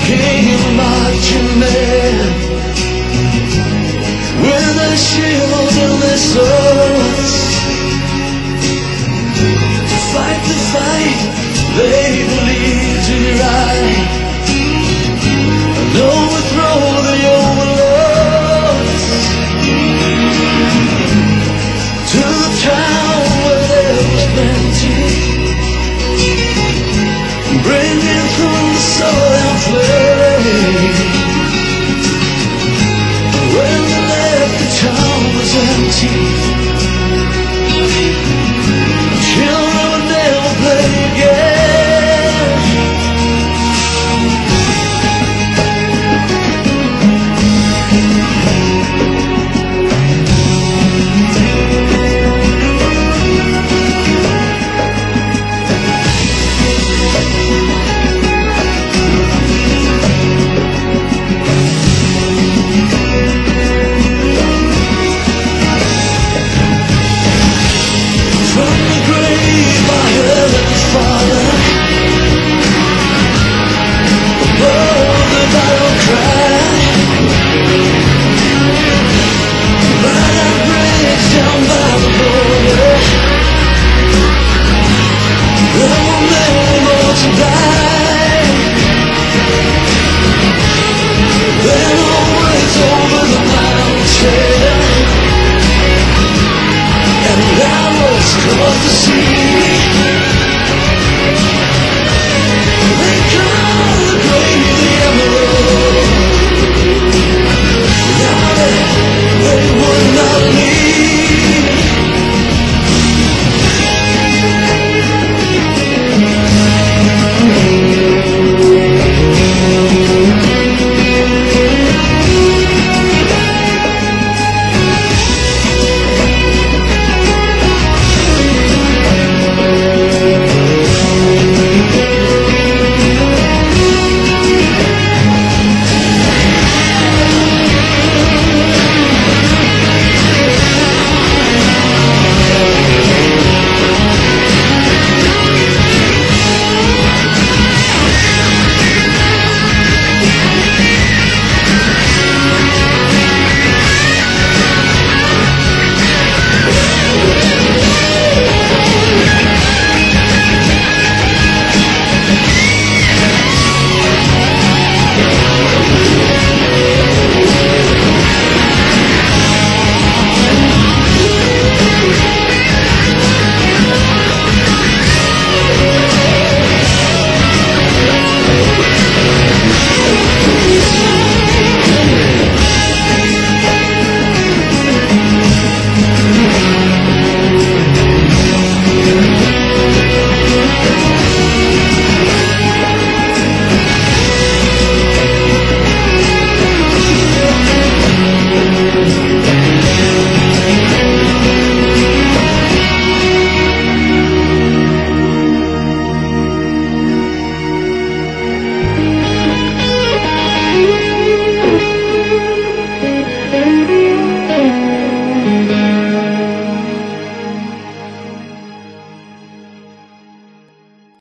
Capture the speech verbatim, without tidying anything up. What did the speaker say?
came marching in with their shields and their swords to fight the fight they believe to be right and overthrow the overlords. To the town where there was plenty, bringing through the soil flame. When they left, the town was empty. Children would never play again. Across the sea, they call the grave the emerald. Now they, they would not leave.